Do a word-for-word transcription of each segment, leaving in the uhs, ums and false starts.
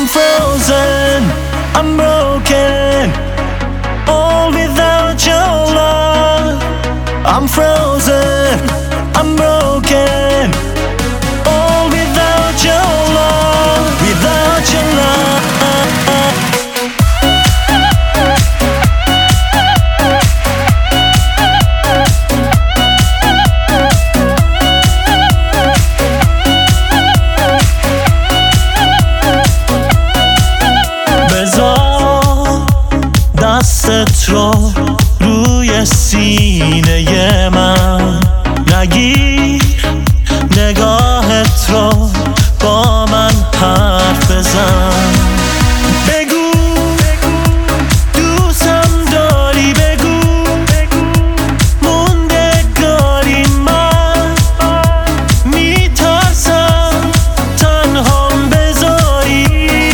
I'm frozen, I'm broken, all without your love. I'm frozen, I'm broken, all without your love, without your love. دستت رو روی سینه من نگیر، نگاهت رو با من حرف بزن. بگو دوستم داری، بگو موندگاری من میترسم تنهام بذاری.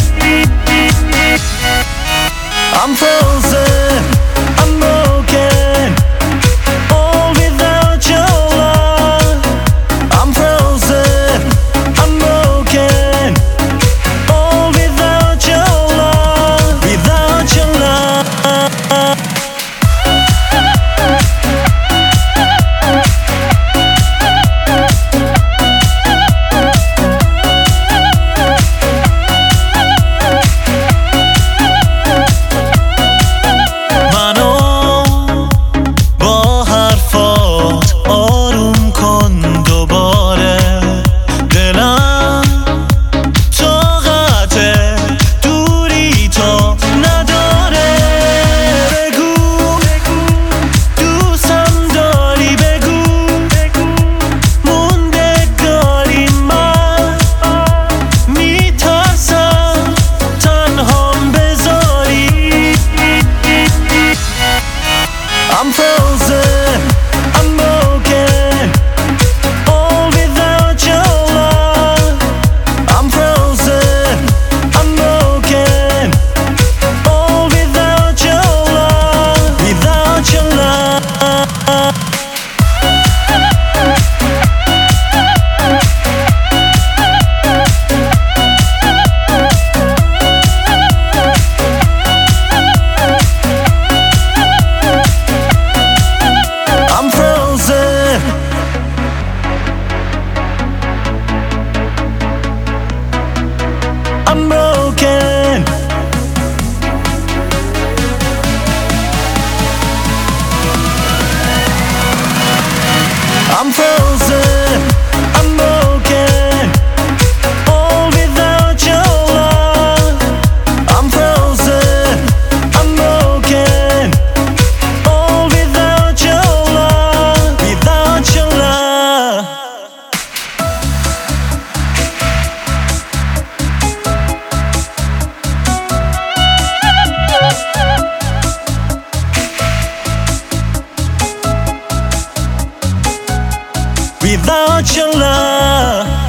I'm frozen, I'm broken, all without your love. I'm frozen, I'm broken, all without your love, without your love. I'm frozen, I'm broken, all without your love. I'm frozen, I'm broken, all without your love, without your love. I'm broken. I'm frozen, I'm broken, all without your love. I'm frozen, I'm broken, all without your love, without your love. Without your love.